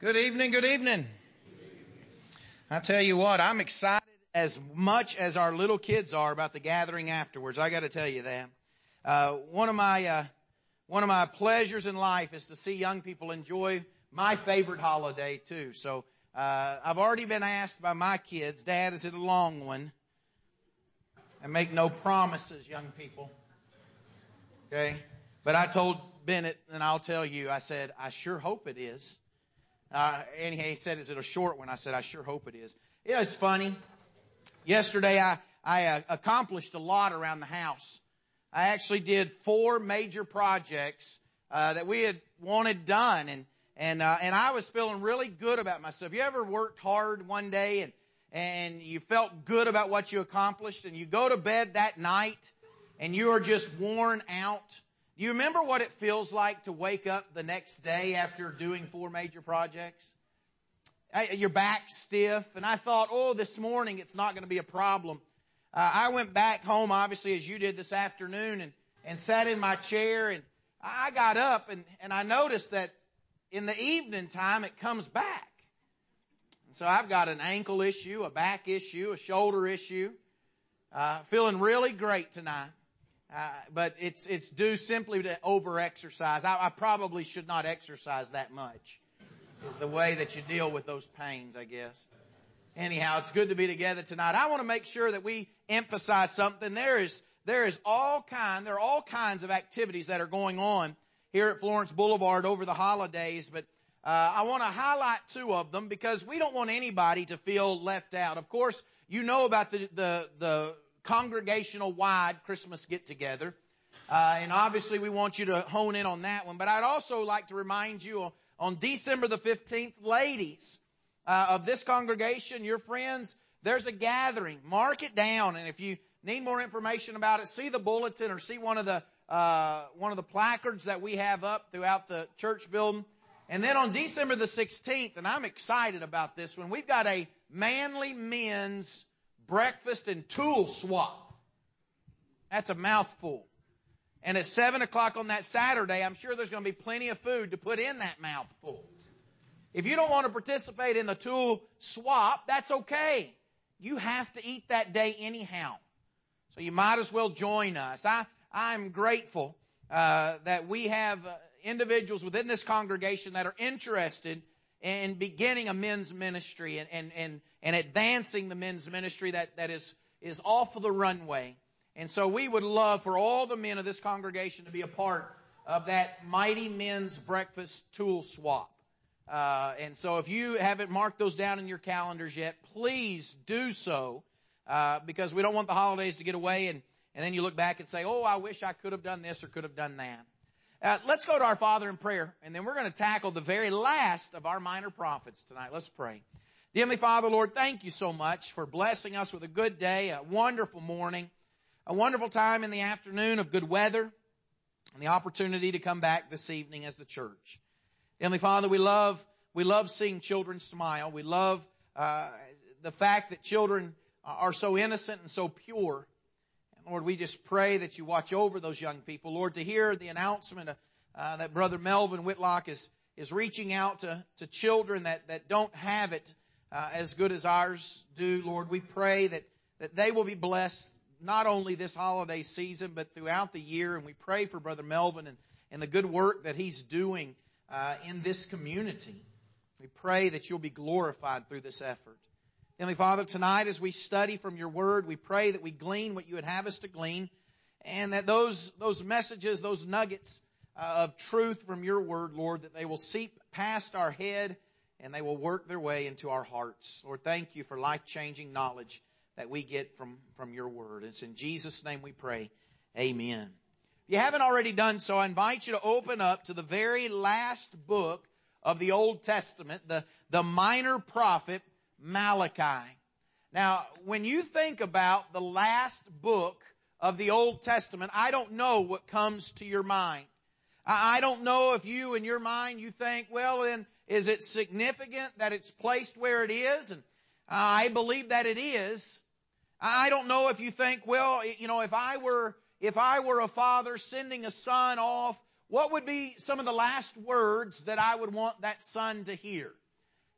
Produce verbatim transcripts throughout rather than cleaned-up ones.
Good evening, good evening. I tell you what, I'm excited as much as our little kids are about the gathering afterwards. I got to tell you that. Uh, one of my uh, one of my pleasures in life is to see young people enjoy my favorite holiday too. So uh, I've already been asked by my kids, Dad, is it a long one? I make no promises, young people. Okay, but I told Bennett, and I'll tell you, I said, I sure hope it is. Uh, and he said, is it a short one? I said, I sure hope it is. Yeah, it's funny. Yesterday, I, I uh, accomplished a lot around the house. I actually did four major projects, uh, that we had wanted done. And, and, uh, and I was feeling really good about myself. You ever worked hard one day and, and you felt good about what you accomplished, and you go to bed that night and you are just worn out? Do you remember what it feels like to wake up the next day after doing four major projects? Your back's stiff, and I thought, oh, this morning it's not going to be a problem. Uh, I went back home, obviously, as you did this afternoon, and, and sat in my chair, and I got up, and, and I noticed that in the evening time it comes back. And so I've got an ankle issue, a back issue, a shoulder issue. Uh, feeling really great tonight. Uh, but it's it's due simply to over-exercise. I, I probably should not exercise that much, is the way that you deal with those pains, I guess. Anyhow, it's good to be together tonight. I want to make sure that we emphasize something. There is there is all kind, there are all kinds of activities that are going on here at Florence Boulevard over the holidays, but uh, I want to highlight two of them because we don't want anybody to feel left out. Of course, you know about the the the congregational wide Christmas get-together. Uh, and obviously we want you to hone in on that one. But I'd also like to remind you on December the fifteenth, ladies uh, of this congregation, your friends, there's a gathering. Mark it down. And if you need more information about it, see the bulletin or see one of the uh, one of the placards that we have up throughout the church building. And then on December the sixteenth, and I'm excited about this one, we've got a Manly Men's breakfast and tool swap. That's a mouthful. And at seven o'clock on that Saturday, I'm sure there's going to be plenty of food to put in that mouthful. If you don't want to participate in the tool swap, that's okay. You have to eat that day anyhow. So you might as well join us. I, I'm grateful uh, that we have uh, individuals within this congregation that are interested in beginning a men's ministry and, and, and, and advancing the men's ministry that, that is, is off of the runway. And so we would love for all the men of this congregation to be a part of that mighty men's breakfast tool swap. Uh, and so if you haven't marked those down in your calendars yet, please do so, uh, because we don't want the holidays to get away and, and then you look back and say, oh, I wish I could have done this or could have done that. Uh, let's go to our Father in prayer, and then we're going to tackle the very last of our minor prophets tonight. Let's pray. Dear Heavenly Father, Lord, thank you so much for blessing us with a good day, a wonderful morning, a wonderful time in the afternoon of good weather, and the opportunity to come back this evening as the church. Dear Heavenly Father, we love we love seeing children smile. We love uh, the fact that children are so innocent and so pure. Lord, we just pray that you watch over those young people. Lord, to hear the announcement uh, that Brother Melvin Whitlock is is reaching out to, to children that, that don't have it uh, as good as ours do, Lord, we pray that, that they will be blessed not only this holiday season, but throughout the year. And we pray for Brother Melvin and, and the good work that he's doing uh, in this community. We pray that you'll be glorified through this effort. Heavenly Father, tonight as we study from your word, we pray that we glean what you would have us to glean, and that those those messages, those nuggets uh, of truth from your word, Lord, that they will seep past our head and they will work their way into our hearts. Lord, thank you for life-changing knowledge that we get from, from your word. It's in Jesus' name we pray. Amen. If you haven't already done so, I invite you to open up to the very last book of the Old Testament, the, the minor prophet, Malachi. Now, when you think about the last book of the Old Testament, I don't know what comes to your mind. I don't know if you, in your mind, you think, well, then, is it significant that it's placed where it is? And I believe that it is. I don't know if you think, well, you know, if I were, if I were a father sending a son off, what would be some of the last words that I would want that son to hear?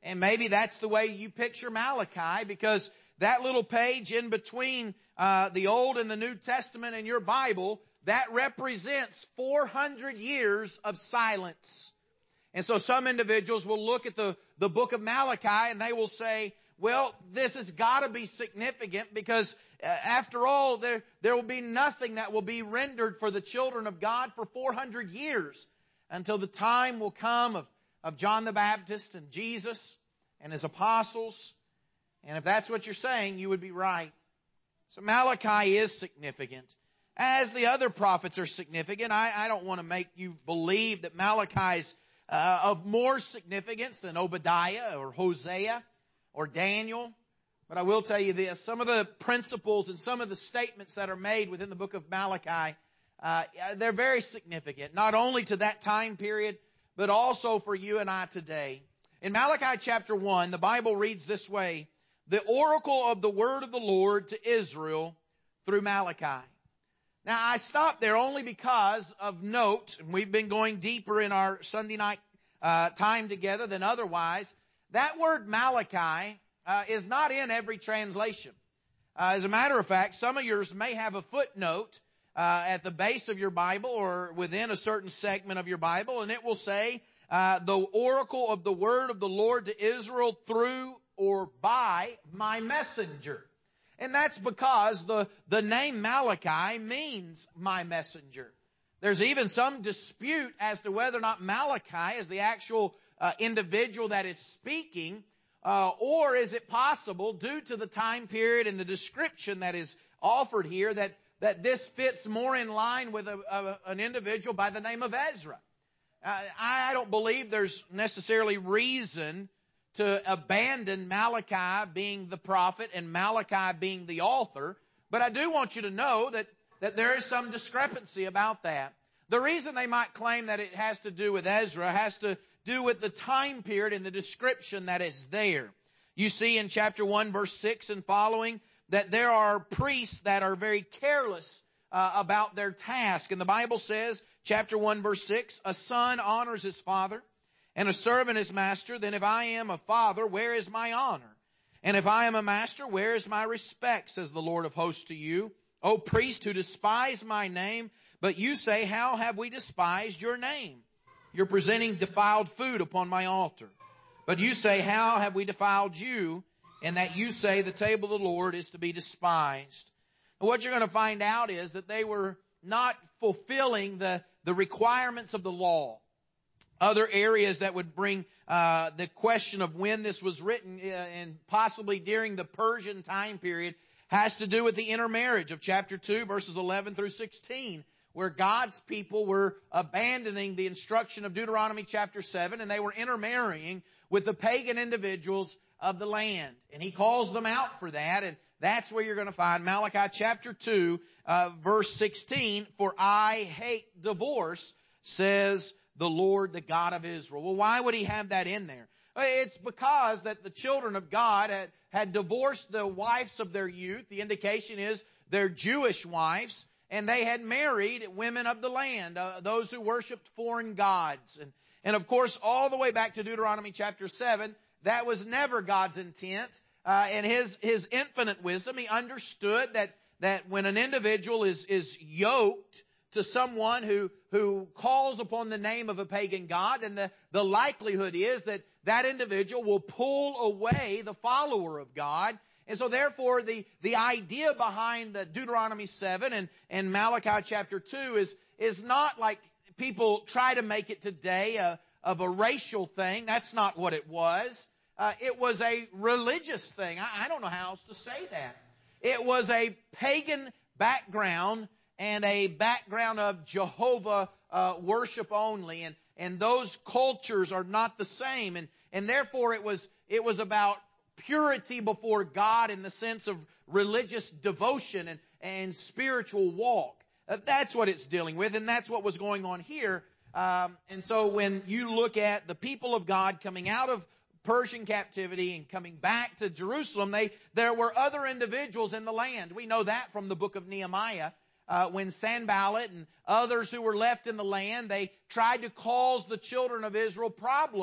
And maybe that's the way you picture Malachi, because that little page in between uh, the Old and the New Testament in your Bible, that represents four hundred years of silence. And so some individuals will look at the, the book of Malachi and they will say, well, this has got to be significant because uh, after all, there, there will be nothing that will be rendered for the children of God for four hundred years until the time will come of, of John the Baptist and Jesus and his apostles. And if that's what you're saying, you would be right. So Malachi is significant. As the other prophets are significant, I, I don't want to make you believe that Malachi's uh, of more significance than Obadiah or Hosea or Daniel. But I will tell you this, some of the principles and some of the statements that are made within the book of Malachi, uh, they're very significant, not only to that time period, but also for you and I today. In Malachi chapter one, the Bible reads this way, the oracle of the word of the Lord to Israel through Malachi. Now, I stopped there only because of note, and we've been going deeper in our Sunday night uh, time together than otherwise. That word Malachi uh, is not in every translation. Uh, as a matter of fact, some of yours may have a footnote uh, at the base of your Bible or within a certain segment of your Bible, and it will say, uh, the oracle of the word of the Lord to Israel through or by my messenger. And that's because the, the name Malachi means my messenger. There's even some dispute as to whether or not Malachi is the actual uh, individual that is speaking, uh, or is it possible, due to the time period and the description that is offered here, that, that this fits more in line with a, a, an individual by the name of Ezra. Uh, I don't believe there's necessarily reason to abandon Malachi being the prophet and Malachi being the author. But I do want you to know that, that there is some discrepancy about that. The reason they might claim that it has to do with Ezra has to do with the time period and the description that is there. You see in chapter one, verse six and following, that there are priests that are very careless uh, about their task. And the Bible says, chapter one, verse six, a son honors his father, and a servant his master. Then if I am a father, where is my honor? And if I am a master, where is my respect, says the Lord of hosts to you? O priest who despise my name, but you say, how have we despised your name? You're presenting defiled food upon my altar. But you say, how have we defiled you? And that you say the table of the Lord is to be despised. And what you're going to find out is that they were not fulfilling the, the requirements of the law. Other areas that would bring uh, the question of when this was written, uh, and possibly during the Persian time period, has to do with the intermarriage of chapter two, verses eleven through sixteen, where God's people were abandoning the instruction of Deuteronomy chapter seven, and they were intermarrying with the pagan individuals of the land. And he calls them out for that, and that's where you're going to find Malachi chapter two, uh, verse sixteen, for I hate divorce, says the Lord, the God of Israel. Well, why would he have that in there? It's because that the children of God had, had divorced the wives of their youth. The indication is they're Jewish wives, and they had married women of the land, uh, those who worshiped foreign gods. And, and of course, all the way back to Deuteronomy chapter seven, that was never God's intent. Uh, and his, his infinite wisdom, he understood that, that when an individual is, is yoked to someone who, who calls upon the name of a pagan god, and the, the likelihood is that that individual will pull away the follower of God. And so therefore the, the idea behind the Deuteronomy seven and, and Malachi chapter two is, is not like people try to make it today a, of a racial thing. That's not what it was. Uh, it was a religious thing. I, I don't know how else to say that. It was a pagan background and a background of Jehovah uh, worship only, and and those cultures are not the same, and and therefore it was it was about purity before God in the sense of religious devotion and and spiritual walk. Uh, that's what it's dealing with, and that's what was going on here. Um, and so when you look at the people of God coming out of Persian captivity and coming back to Jerusalem, they there were other individuals in the land. We know that from the book of Nehemiah. Uh, when Sanballat and others who were left in the land, they tried to cause the children of Israel problems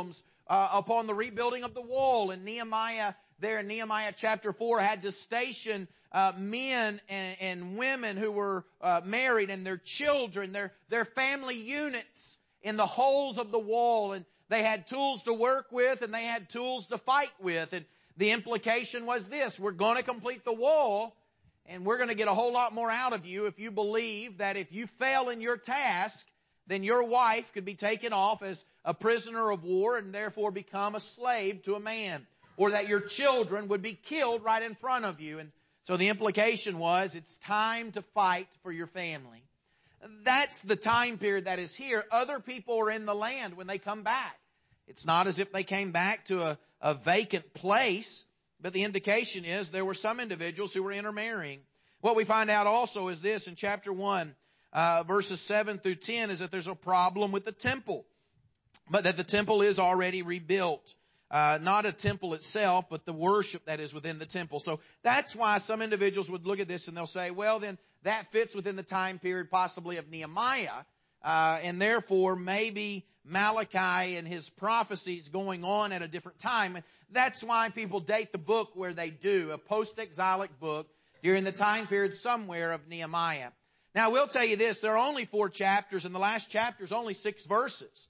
uh, upon the rebuilding of the wall. And Nehemiah, there in Nehemiah chapter four, had to station uh, men and, and women who were uh, married and their children, their, their family units in the holes of the wall. And they had tools to work with and they had tools to fight with. And the implication was this: we're going to complete the wall, and we're going to get a whole lot more out of you if you believe that if you fail in your task, then your wife could be taken off as a prisoner of war and therefore become a slave to a man, or that your children would be killed right in front of you. And so the implication was it's time to fight for your family. That's the time period that is here. Other people are in the land when they come back. It's not as if they came back to a, a vacant place, but the indication is there were some individuals who were intermarrying. What we find out also is this in chapter one, uh, verses seven through ten, is that there's a problem with the temple, but that the temple is already rebuilt. Uh, not a temple itself, but the worship that is within the temple. So that's why some individuals would look at this and they'll say, well, then that fits within the time period possibly of Nehemiah, uh, and therefore maybe Malachi and his prophecies going on at a different time. And that's why people date the book where they do, a post-exilic book during the time period somewhere of Nehemiah. Now, we'll tell you this, there are only four chapters, and the last chapter is only six verses.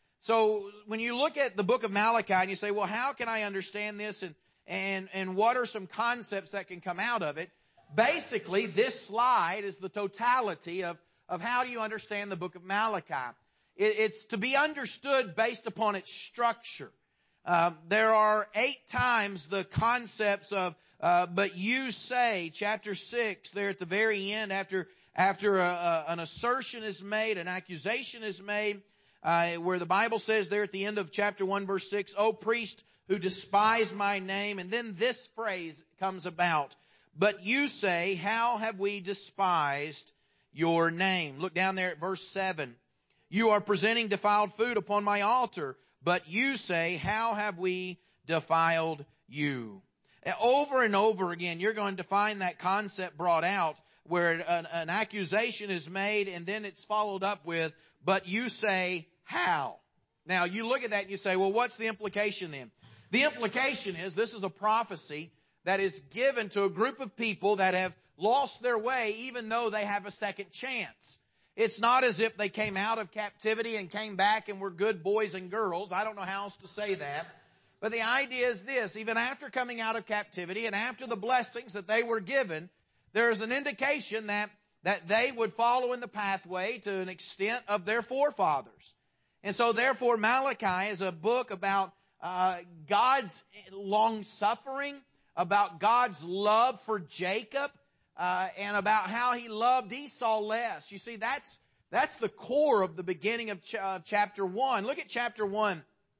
So when you look at the book of Malachi and you say, well, how can I understand this, and, and, and what are some concepts that can come out of it? Basically, this slide is the totality of, of how do you understand the book of Malachi. It's to be understood based upon its structure. Uh, there are eight times the concepts of, uh, but you say, chapter six, there at the very end, after, after a, a, an assertion is made, an accusation is made, uh, where the Bible says there at the end of chapter one, verse six, O priest who despise my name. And then this phrase comes about. But you say, how have we despised your name? Look down there at verse seven. You are presenting defiled food upon my altar, but you say, how have we defiled you? Over and over again, you're going to find that concept brought out where an, an accusation is made and then it's followed up with, but you say, how? Now, you look at that and you say, well, what's the implication then? The implication is this is a prophecy that is given to a group of people that have lost their way even though they have a second chance. It's not as if they came out of captivity and came back and were good boys and girls. I don't know how else to say that. But the idea is this: even after coming out of captivity and after the blessings that they were given, there is an indication that, that they would follow in the pathway to an extent of their forefathers. And so therefore Malachi is a book about uh, God's long-suffering, about God's love for Jacob, Uh, and about how he loved Esau less. You see, that's, that's the core of the beginning of, ch- of chapter one. Look at chapter one,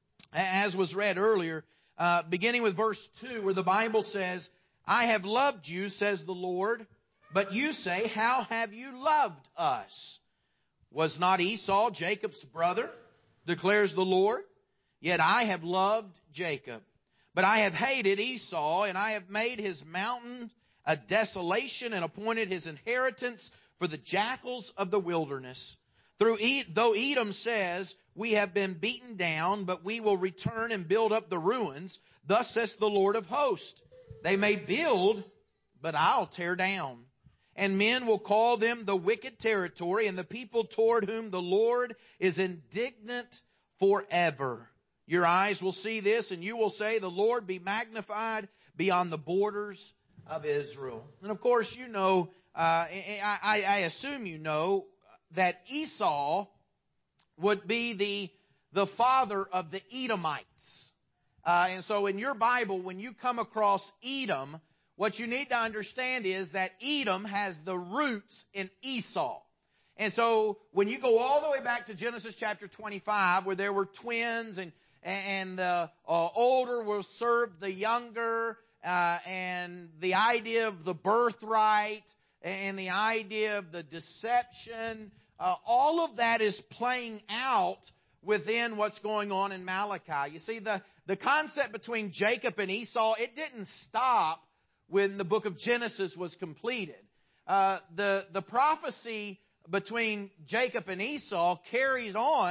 as was read earlier, uh, beginning with verse two, where the Bible says, I have loved you, says the Lord, but you say, how have you loved us? Was not Esau Jacob's brother, declares the Lord? Yet I have loved Jacob, but I have hated Esau, and I have made his mountain a desolation and appointed his inheritance for the jackals of the wilderness. Through Ed- though Edom says, we have been beaten down, but we will return and build up the ruins. Thus says the Lord of hosts, they may build, but I'll tear down. And men will call them the wicked territory, and the people toward whom the Lord is indignant forever. Your eyes will see this, and you will say, the Lord be magnified beyond the borders of Israel. And of course, you know, uh, I, I assume you know that Esau would be the, the father of the Edomites. Uh, and so in your Bible, when you come across Edom, what you need to understand is that Edom has the roots in Esau. And so when you go all the way back to Genesis chapter twenty-five, where there were twins and, and the uh, older will serve the younger, Uh, and the idea of the birthright and the idea of the deception, uh, all of that is playing out within what's going on in Malachi. You see, the, the concept between Jacob and Esau, it didn't stop when the book of Genesis was completed. Uh, the, the prophecy between Jacob and Esau carries on, and,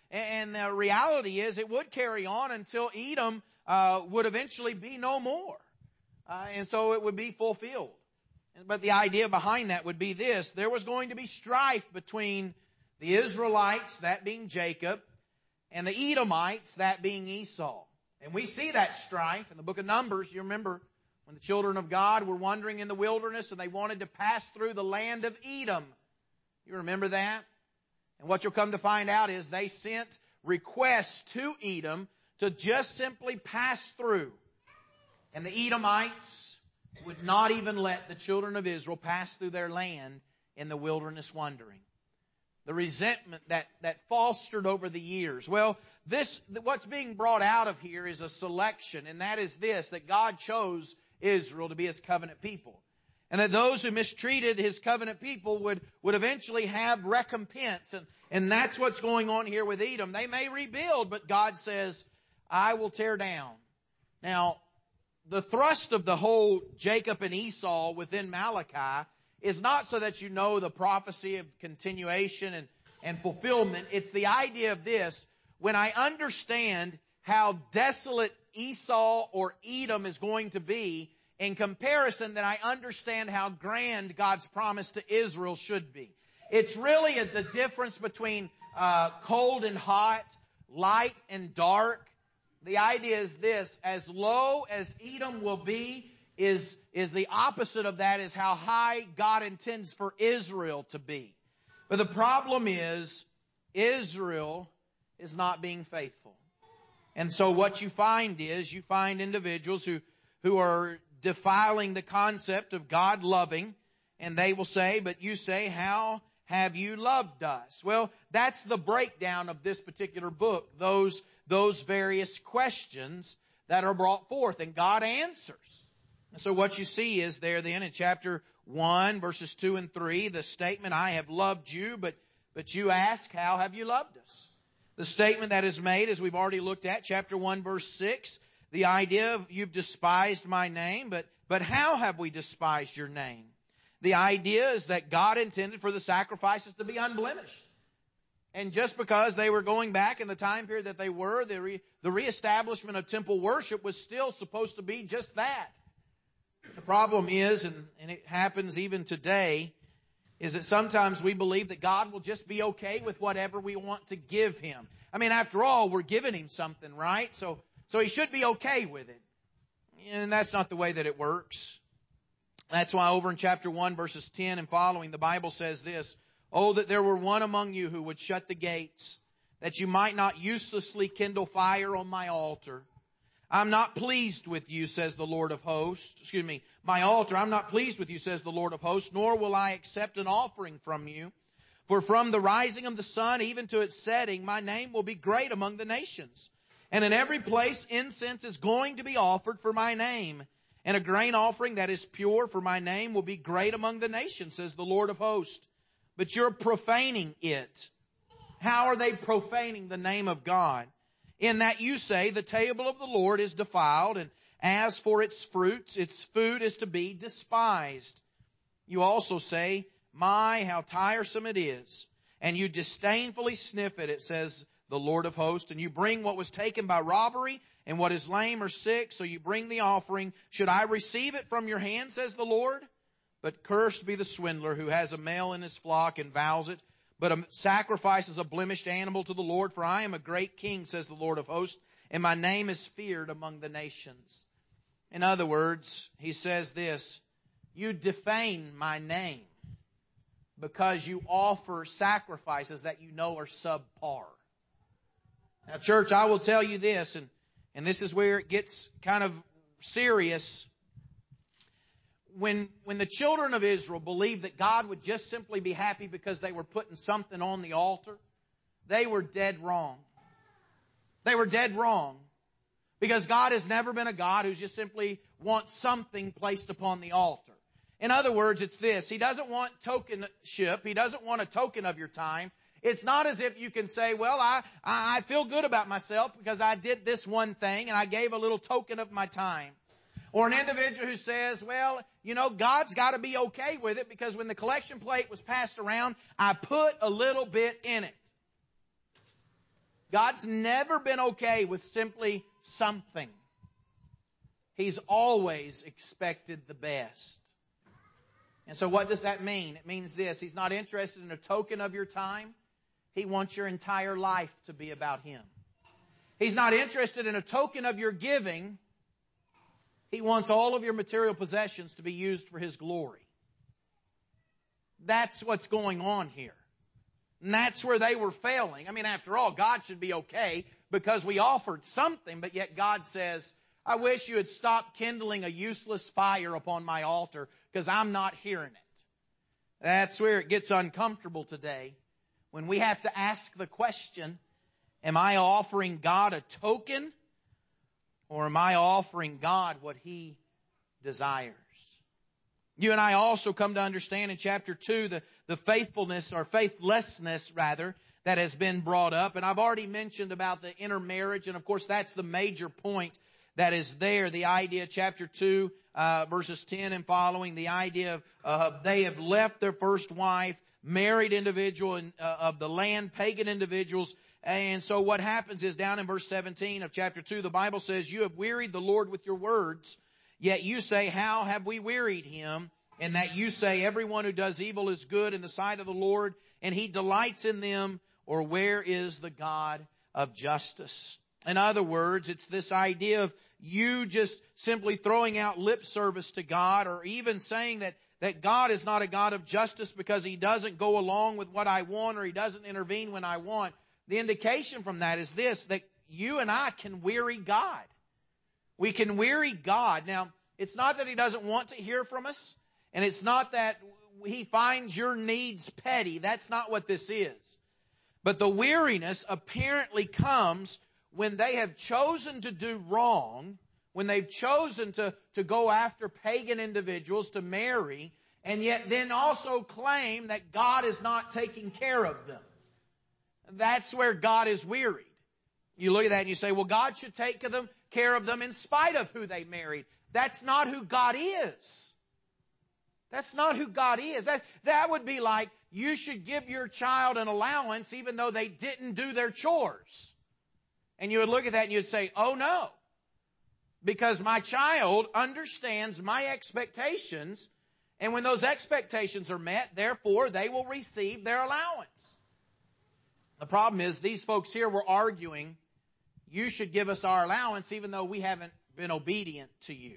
And the reality is it would carry on until Edom uh, would eventually be no more. Uh, and so it would be fulfilled. But the idea behind that would be this. There was going to be strife between the Israelites, that being Jacob, and the Edomites, that being Esau. And we see that strife in the book of Numbers. You remember when the children of God were wandering in the wilderness and they wanted to pass through the land of Edom. You remember that? And what you'll come to find out is they sent requests to Edom to just simply pass through. And the Edomites would not even let the children of Israel pass through their land in the wilderness wandering. The resentment that, that fostered over the years. Well, this, what's being brought out of here is a selection, and that is this, that God chose Israel to be His covenant people. And that those who mistreated His covenant people would, would eventually have recompense. And, and that's what's going on here with Edom. They may rebuild, but God says, I will tear down. Now, the thrust of the whole Jacob and Esau within Malachi is not so that you know the prophecy of continuation and, and fulfillment. It's the idea of this. When I understand how desolate Esau or Edom is going to be, in comparison, that I understand how grand God's promise to Israel should be. It's really a, the difference between uh, cold and hot, light and dark. The idea is this, as low as Edom will be, is, is the opposite of that is how high God intends for Israel to be. But the problem is, Israel is not being faithful. And so what you find is, you find individuals who, who are defiling the concept of God loving, and they will say, but you say, how have you loved us? Well, that's the breakdown of this particular book, those, those various questions that are brought forth, and God answers. And so what you see is there then in chapter one, verses two and three, the statement, I have loved you, but, but you ask, how have you loved us? The statement that is made, as we've already looked at, chapter one, verse six, the idea of you've despised my name, but, but how have we despised your name? The idea is that God intended for the sacrifices to be unblemished. And just because they were going back in the time period that they were, the, re, the reestablishment of temple worship was still supposed to be just that. The problem is, and, and it happens even today, is that sometimes we believe that God will just be okay with whatever we want to give Him. I mean, after all, we're giving Him something, right? So, so He should be okay with it. And that's not the way that it works. That's why over in chapter one, verses ten and following, the Bible says this, oh, that there were one among you who would shut the gates, that you might not uselessly kindle fire on my altar. I'm not pleased with you, says the Lord of hosts. Excuse me, my altar, I'm not pleased with you, says the Lord of hosts, nor will I accept an offering from you. For from the rising of the sun even to its setting, my name will be great among the nations. And in every place incense is going to be offered for my name. And a grain offering that is pure for my name will be great among the nations, says the Lord of hosts. But you're profaning it. How are they profaning the name of God? In that you say the table of the Lord is defiled, and as for its fruits, its food is to be despised. You also say, my, how tiresome it is. And you disdainfully sniff at it, says the Lord of hosts, and you bring what was taken by robbery and what is lame or sick, so you bring the offering. Should I receive it from your hand, says the Lord? But cursed be the swindler who has a male in his flock and vows it, but sacrifices a blemished animal to the Lord, for I am a great king, says the Lord of hosts, and my name is feared among the nations. In other words, he says this, you defame my name because you offer sacrifices that you know are subpar. Now, church, I will tell you this, and, and this is where it gets kind of serious. When, when the children of Israel believed that God would just simply be happy because they were putting something on the altar, they were dead wrong. They were dead wrong. Because God has never been a God who just simply wants something placed upon the altar. In other words, it's this. He doesn't want tokenship. He doesn't want a token of your time. It's not as if you can say, well, I, I feel good about myself because I did this one thing and I gave a little token of my time. Or an individual who says, well, you know, God's got to be okay with it because when the collection plate was passed around, I put a little bit in it. God's never been okay with simply something. He's always expected the best. And so what does that mean? It means this. He's not interested in a token of your time. He wants your entire life to be about Him. He's not interested in a token of your giving. He wants all of your material possessions to be used for His glory. That's what's going on here. And that's where they were failing. I mean, after all, God should be okay because we offered something, but yet God says, I wish you had stopped kindling a useless fire upon my altar because I'm not hearing it. That's where it gets uncomfortable today when we have to ask the question, am I offering God a token or am I offering God what He desires? You and I also come to understand in chapter two the, the faithfulness or faithlessness rather that has been brought up. And I've already mentioned about the intermarriage, and of course that's the major point that is there. The idea, chapter two, uh, verses ten and following, the idea of uh, they have left their first wife, married individual in, uh, of the land, pagan individuals. And so what happens is down in verse seventeen of chapter two, the Bible says, you have wearied the Lord with your words. Yet you say, how have we wearied Him? And that you say, everyone who does evil is good in the sight of the Lord, and He delights in them, or where is the God of justice? In other words, it's this idea of you just simply throwing out lip service to God, or even saying that, that God is not a God of justice because He doesn't go along with what I want, or He doesn't intervene when I want. The indication from that is this, that you and I can weary God. We can weary God. Now, it's not that He doesn't want to hear from us, and it's not that He finds your needs petty. That's not what this is. But the weariness apparently comes when they have chosen to do wrong, when they've chosen to, to go after pagan individuals to marry, and yet then also claim that God is not taking care of them. That's where God is wearied. You look at that and you say, well, God should take them, care of them in spite of who they married. That's not who God is. That's not who God is. That, that would be like you should give your child an allowance even though they didn't do their chores. And you would look at that and you'd say, oh no. Because my child understands my expectations, and when those expectations are met, therefore they will receive their allowance. The problem is these folks here were arguing, you should give us our allowance even though we haven't been obedient to you.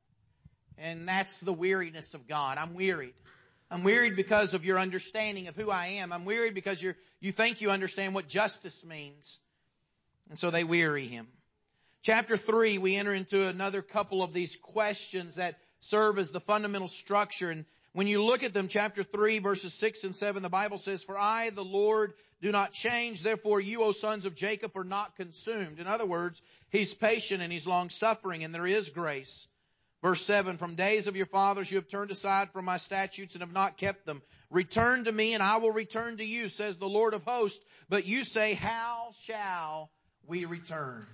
And that's the weariness of God. I'm wearied. I'm wearied because of your understanding of who I am. I'm wearied because you're, you think you understand what justice means. And so they weary Him. Chapter three, we enter into another couple of these questions that serve as the fundamental structure. And when you look at them, chapter three, verses six and seven, the Bible says, for I, the Lord, do not change. Therefore you, O sons of Jacob, are not consumed. In other words, He's patient and He's long-suffering, and there is grace. Verse seven, from days of your fathers you have turned aside from my statutes and have not kept them. Return to me and I will return to you, says the Lord of hosts. But you say, how shall we return?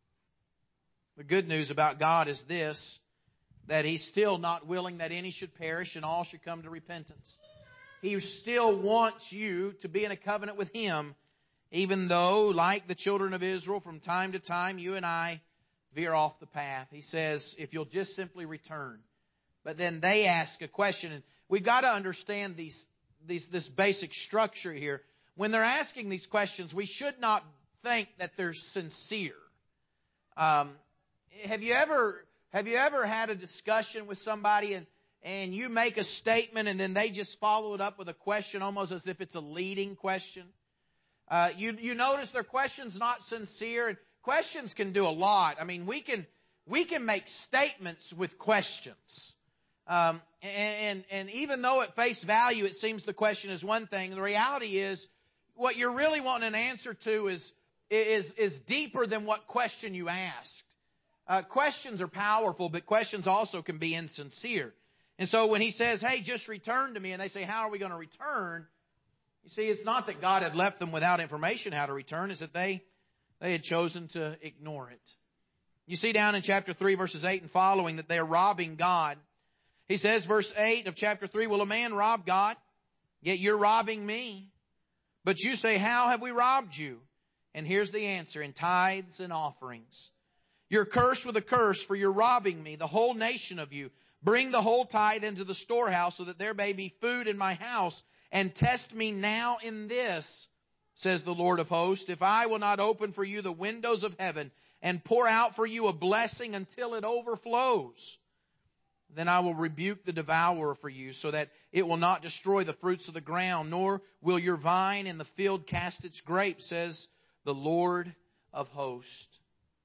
The good news about God is this, that He's still not willing that any should perish and all should come to repentance. He still wants you to be in a covenant with Him, even though, like the children of Israel, from time to time, you and I veer off the path. He says, if you'll just simply return. But then they ask a question, and we've got to understand these, these, this basic structure here. When they're asking these questions, we should not think that they're sincere. Um, have you ever, have you ever had a discussion with somebody and, and you make a statement and then they just follow it up with a question almost as if it's a leading question? Uh, you, you notice their question's not sincere, and questions can do a lot. I mean, we can, we can make statements with questions. Um, and, and, and even though at face value it seems the question is one thing, the reality is what you're really wanting an answer to is, is, is deeper than what question you asked. Uh, questions are powerful, but questions also can be insincere. And so when He says, hey, just return to me, and they say, how are we going to return? You see, it's not that God had left them without information how to return, it's that they, they had chosen to ignore it. You see down in chapter three, verses eight and following, that they are robbing God. He says, verse eight of chapter three, will a man rob God? Yet you're robbing me. But you say, how have we robbed you? And here's the answer: in tithes and offerings. You're cursed with a curse, for you're robbing me, the whole nation of you. Bring the whole tithe into the storehouse, so that there may be food in my house. And test me now in this, says the Lord of hosts, if I will not open for you the windows of heaven and pour out for you a blessing until it overflows. Then I will rebuke the devourer for you, so that it will not destroy the fruits of the ground, nor will your vine in the field cast its grapes, says the Lord of hosts.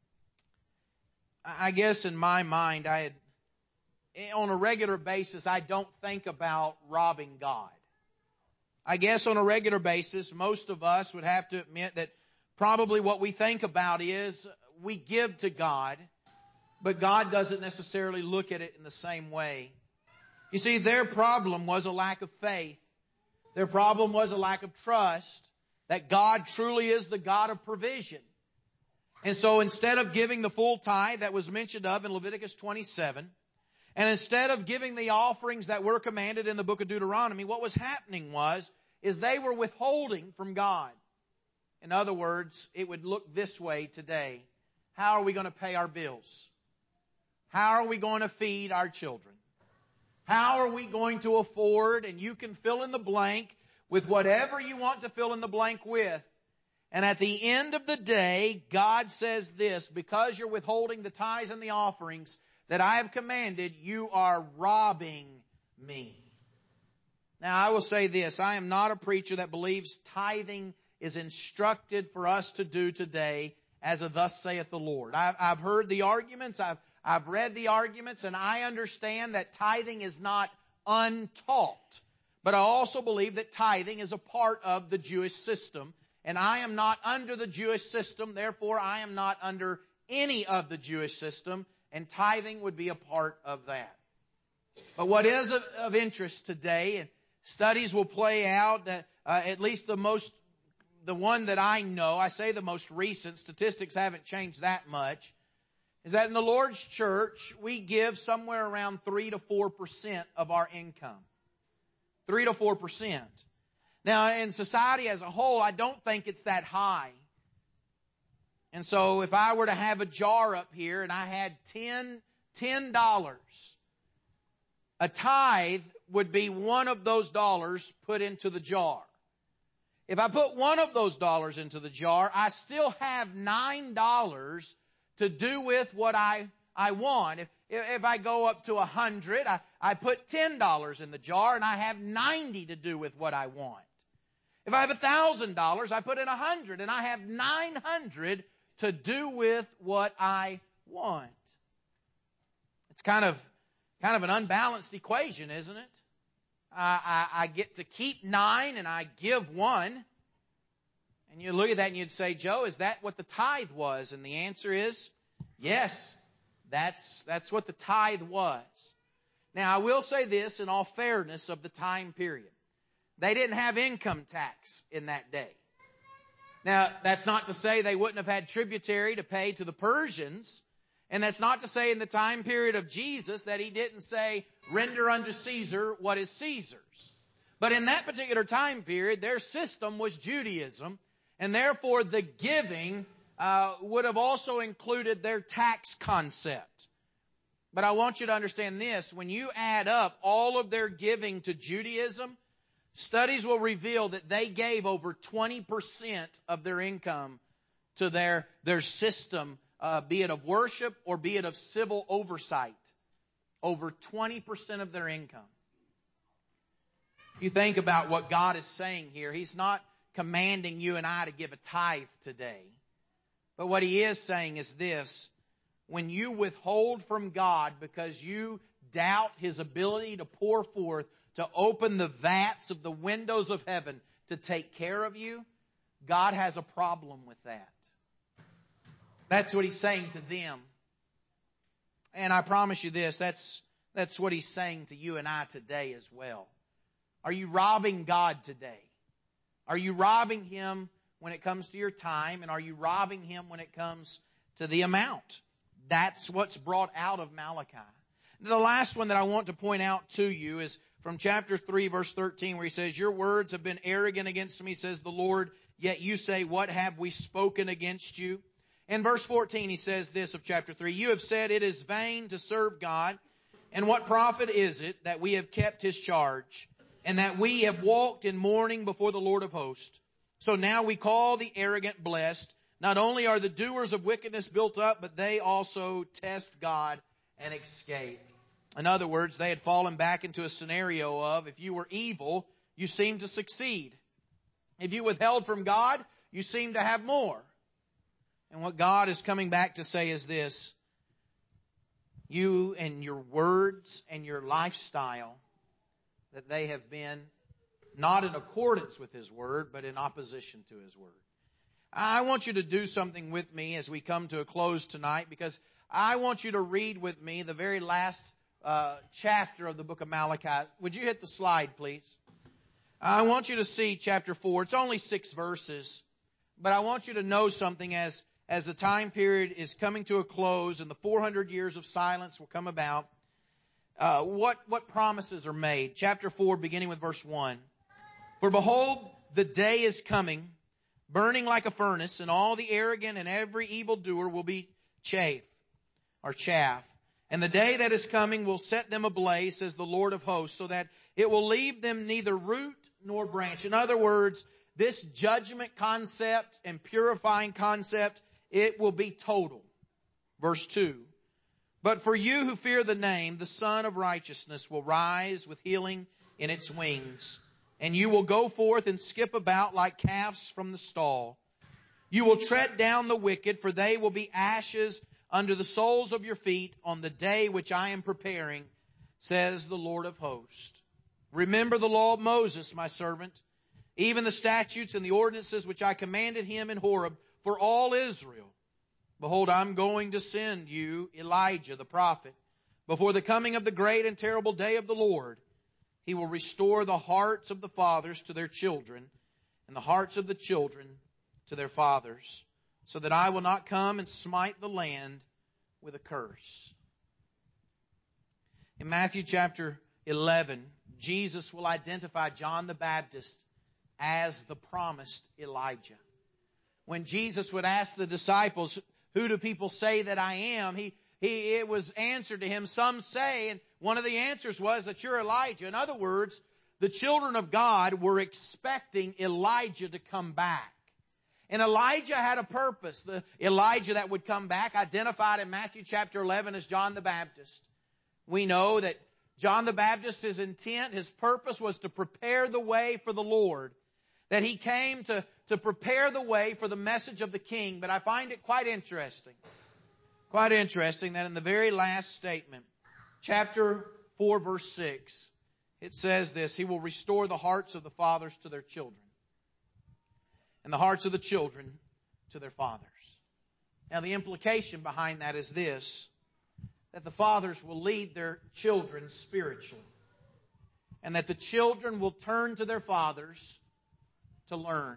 I guess in my mind, I had, on a regular basis, I don't think about robbing God. I guess on a regular basis, most of us would have to admit that probably what we think about is we give to God, but God doesn't necessarily look at it in the same way. You see, their problem was a lack of faith. Their problem was a lack of trust that God truly is the God of provision. And so instead of giving the full tithe that was mentioned of in Leviticus twenty-seven, and instead of giving the offerings that were commanded in the book of Deuteronomy, what was happening was, is they were withholding from God. In other words, it would look this way today. How are we going to pay our bills? How are we going to feed our children? How are we going to afford? And you can fill in the blank with whatever you want to fill in the blank with. And at the end of the day, God says this: because you're withholding the tithes and the offerings that I have commanded, you are robbing me. Now, I will say this: I am not a preacher that believes tithing is instructed for us to do today as a thus saith the Lord. I've, I've heard the arguments, I've, I've read the arguments, and I understand that tithing is not untaught. But I also believe that tithing is a part of the Jewish system. And I am not under the Jewish system, therefore I am not under any of the Jewish system, and tithing would be a part of that. But what is of, of interest today, and studies will play out that uh, at least the most, the one that I know, I say the most recent, statistics haven't changed that much, is that in the Lord's church, we give somewhere around three to four percent of our income. three to four percent. Now, in society as a whole, I don't think it's that high. And so if I were to have a jar up here and I had ten, ten dollars, a tithe would be one of those dollars put into the jar. If I put one of those dollars into the jar, I still have nine dollars to do with what I, I want. If, if I go up to a hundred, I, I put ten dollars in the jar and I have ninety to do with what I want. If I have a thousand dollars, I put in a hundred and I have nine hundred to do with what I want. It's kind of, kind of an unbalanced equation, isn't it? I, I, I get to keep nine and I give one. And you look at that and you'd say, Joe, is that what the tithe was? And the answer is, yes, that's, that's what the tithe was. Now, I will say this in all fairness of the time period. They didn't have income tax in that day. Now, that's not to say they wouldn't have had tributary to pay to the Persians. And that's not to say in the time period of Jesus that he didn't say, render unto Caesar what is Caesar's. But in that particular time period, their system was Judaism. And therefore, the giving uh, would have also included their tax concept. But I want you to understand this. When you add up all of their giving to Judaism, studies will reveal that they gave over twenty percent of their income to their, their system, uh, be it of worship or be it of civil oversight. Over twenty percent of their income. You think about what God is saying here. He's not commanding you and I to give a tithe today. But what he is saying is this: when you withhold from God because you doubt his ability to pour forth, to open the vats of the windows of heaven to take care of you, God has a problem with that. That's what he's saying to them. And I promise you this, that's, that's what he's saying to you and I today as well. Are you robbing God today? Are you robbing him when it comes to your time? And are you robbing him when it comes to the amount? That's what's brought out of Malachi. The last one that I want to point out to you is from chapter three, verse thirteen, where he says, your words have been arrogant against me, says the Lord, yet you say, what have we spoken against you? In verse fourteen, he says this of chapter three, you have said it is vain to serve God, and what profit is it that we have kept his charge, and that we have walked in mourning before the Lord of hosts? So now we call the arrogant blessed. Not only are the doers of wickedness built up, but they also test God and escape. In other words, they had fallen back into a scenario of if you were evil, you seemed to succeed. If you withheld from God, you seemed to have more. And what God is coming back to say is this: you and your words and your lifestyle, that they have been not in accordance with his word, but in opposition to his word. I want you to do something with me as we come to a close tonight, because I want you to read with me the very last uh, chapter of the book of Malachi. Would you hit the slide, please? I want you to see chapter four. It's only six verses, but I want you to know something as, as the time period is coming to a close and the four hundred years of silence will come about. Uh, what, what promises are made? Chapter four, beginning with verse one. For behold, the day is coming, burning like a furnace, and all the arrogant and every evildoer will be chaff, or chaff. And the day that is coming will set them ablaze, says the Lord of hosts, so that it will leave them neither root nor branch. In other words, this judgment concept and purifying concept, it will be total. Verse two. But for you who fear the name, the Son of Righteousness will rise with healing in its wings. And you will go forth and skip about like calves from the stall. You will tread down the wicked, for they will be ashes under the soles of your feet on the day which I am preparing, says the Lord of hosts. Remember the law of Moses, my servant, even the statutes and the ordinances which I commanded him in Horeb for all Israel. Behold, I'm going to send you Elijah the prophet before the coming of the great and terrible day of the Lord. He will restore the hearts of the fathers to their children, and the hearts of the children to their fathers, so that I will not come and smite the land with a curse. In Matthew chapter eleven, Jesus will identify John the Baptist as the promised Elijah. When Jesus would ask the disciples, who do people say that I am? He He, it was answered to him, some say, and one of the answers was that you're Elijah. In other words, the children of God were expecting Elijah to come back. And Elijah had a purpose. The Elijah that would come back, identified in Matthew chapter eleven as John the Baptist. We know that John the Baptist, his intent, his purpose was to prepare the way for the Lord. That he came to, to prepare the way for the message of the King. But I find it quite interesting. Quite interesting that in the very last statement, chapter four, verse six, it says this: He will restore the hearts of the fathers to their children, and the hearts of the children to their fathers. Now the implication behind that is this, that the fathers will lead their children spiritually, and that the children will turn to their fathers to learn.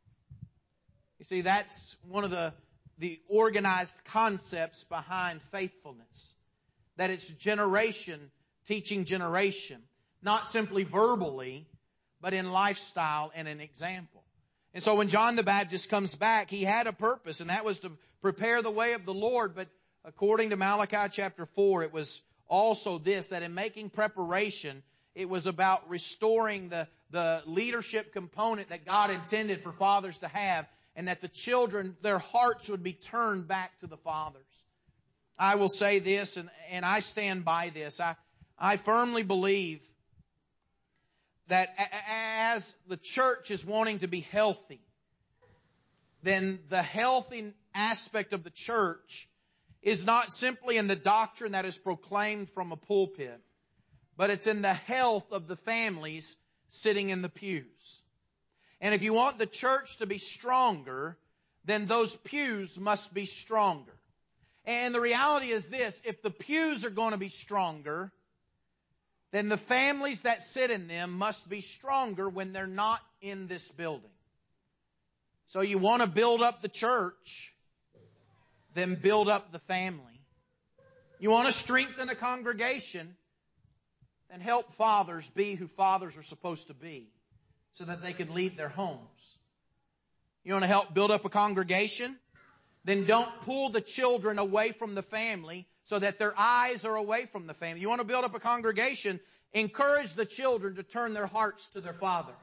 You see, that's one of the the organized concepts behind faithfulness. That it's generation teaching generation. Not simply verbally, but in lifestyle and in example. And so when John the Baptist comes back, he had a purpose, and that was to prepare the way of the Lord. But according to Malachi chapter four, it was also this, that in making preparation, it was about restoring the, the leadership component that God intended for fathers to have, and that the children, their hearts would be turned back to the fathers. I will say this, and, and I stand by this. I, I firmly believe that as the church is wanting to be healthy, then the healthy aspect of the church is not simply in the doctrine that is proclaimed from a pulpit, but it's in the health of the families sitting in the pews. And if you want the church to be stronger, then those pews must be stronger. And the reality is this: if the pews are going to be stronger, then the families that sit in them must be stronger when they're not in this building. So you want to build up the church, then build up the family. You want to strengthen a congregation, then help fathers be who fathers are supposed to be so that they can lead their homes. You want to help build up a congregation? Then don't pull the children away from the family so that their eyes are away from the family. You want to build up a congregation? Encourage the children to turn their hearts to their fathers.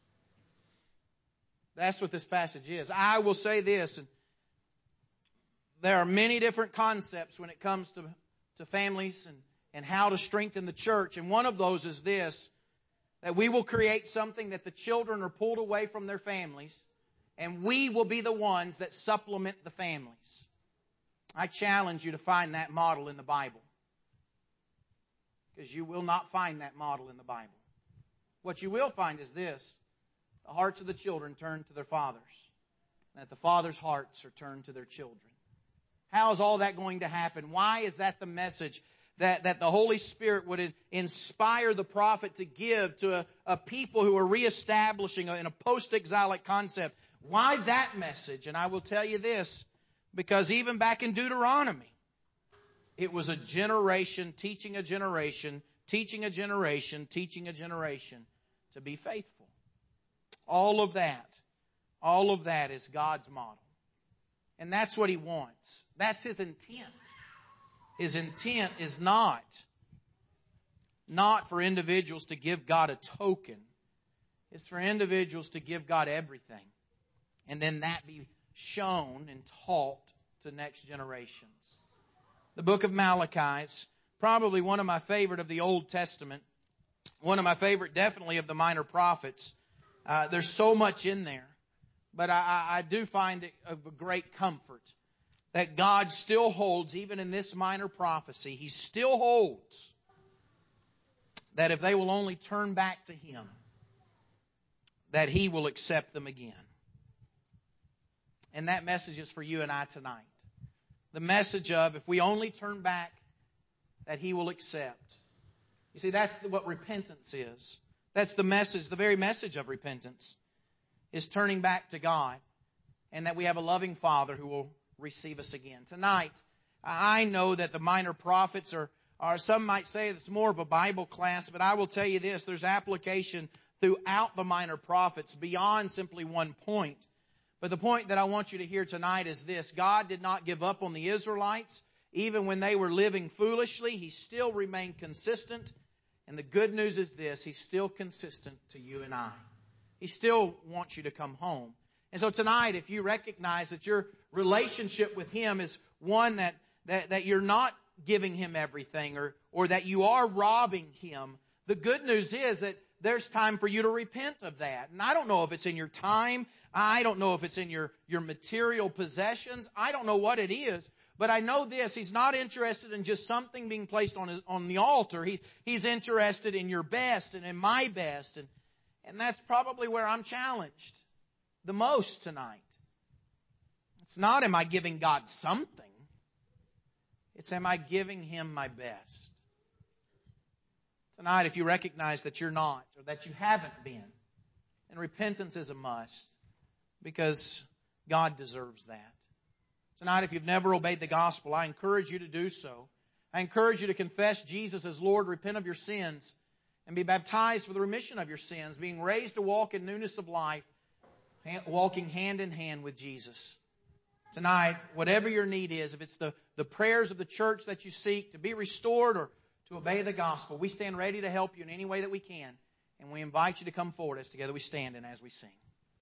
That's what this passage is. I will say this, and there are many different concepts when it comes to, to families and, and how to strengthen the church. And one of those is this, that we will create something that the children are pulled away from their families, and we will be the ones that supplement the families. I challenge you to find that model in the Bible, because you will not find that model in the Bible. What you will find is this: the hearts of the children turn to their fathers, and that the fathers' hearts are turned to their children. How is all that going to happen? Why is that the message that, that the Holy Spirit would inspire the prophet to give to a, a people who are reestablishing a, in a post-exilic concept? Why that message? And I will tell you this, because even back in Deuteronomy, it was a generation teaching a generation, teaching a generation, teaching a generation to be faithful. All of that, all of that is God's model. And that's what He wants. That's His intent. His intent is not, not for individuals to give God a token. It's for individuals to give God everything. And then that be shown and taught to next generations. The book of Malachi is probably one of my favorite of the Old Testament. One of my favorite definitely of the minor prophets. Uh, there's so much in there. But I, I do find it of a great comfort that God still holds, even in this minor prophecy, He still holds that if they will only turn back to Him, that He will accept them again. And that message is for you and I tonight. The message of, if we only turn back, that He will accept. You see, that's what repentance is. That's the message, the very message of repentance, is turning back to God, and that we have a loving Father who will receive us again. Tonight, I know that the minor prophets are, are, some might say it's more of a Bible class, but I will tell you this, there's application throughout the minor prophets beyond simply one point. But the point that I want you to hear tonight is this: God did not give up on the Israelites. Even when they were living foolishly, He still remained consistent. And the good news is this: He's still consistent to you and I. He still wants you to come home. And so tonight, if you recognize that your relationship with Him is one that, that, that you're not giving Him everything, or, or that you are robbing Him, the good news is that there's time for you to repent of that. And I don't know if it's in your time. I don't know if it's in your, your material possessions. I don't know what it is. But I know this: He's not interested in just something being placed on his, on the altar. He, he's interested in your best and in my best. And, and that's probably where I'm challenged the most tonight. It's not, am I giving God something? It's, am I giving Him my best? Tonight, if you recognize that you're not, or that you haven't been, and repentance is a must, because God deserves that. Tonight, if you've never obeyed the gospel, I encourage you to do so. I encourage you to confess Jesus as Lord, repent of your sins, and be baptized for the remission of your sins, being raised to walk in newness of life, walking hand in hand with Jesus. Tonight, whatever your need is, if it's the, the prayers of the church that you seek to be restored or to obey the gospel, we stand ready to help you in any way that we can. And we invite you to come forward as together we stand and as we sing.